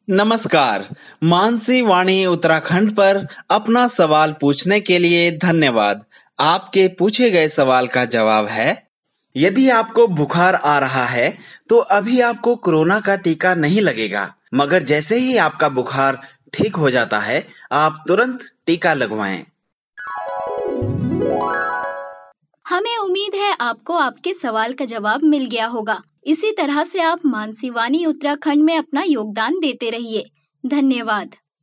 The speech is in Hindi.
नमस्कार। मानसी वाणी उत्तराखंड पर अपना सवाल पूछने के लिए धन्यवाद। आपके पूछे गए सवाल का जवाब है, यदि आपको बुखार आ रहा है तो अभी आपको कोरोना का टीका नहीं लगेगा, मगर जैसे ही आपका बुखार ठीक हो जाता है आप तुरंत टीका लगवाएं। हमें उम्मीद है आपको आपके सवाल का जवाब मिल गया होगा। इसी तरह से आप मानसी वाणी उत्तराखंड में अपना योगदान देते रहिए। धन्यवाद।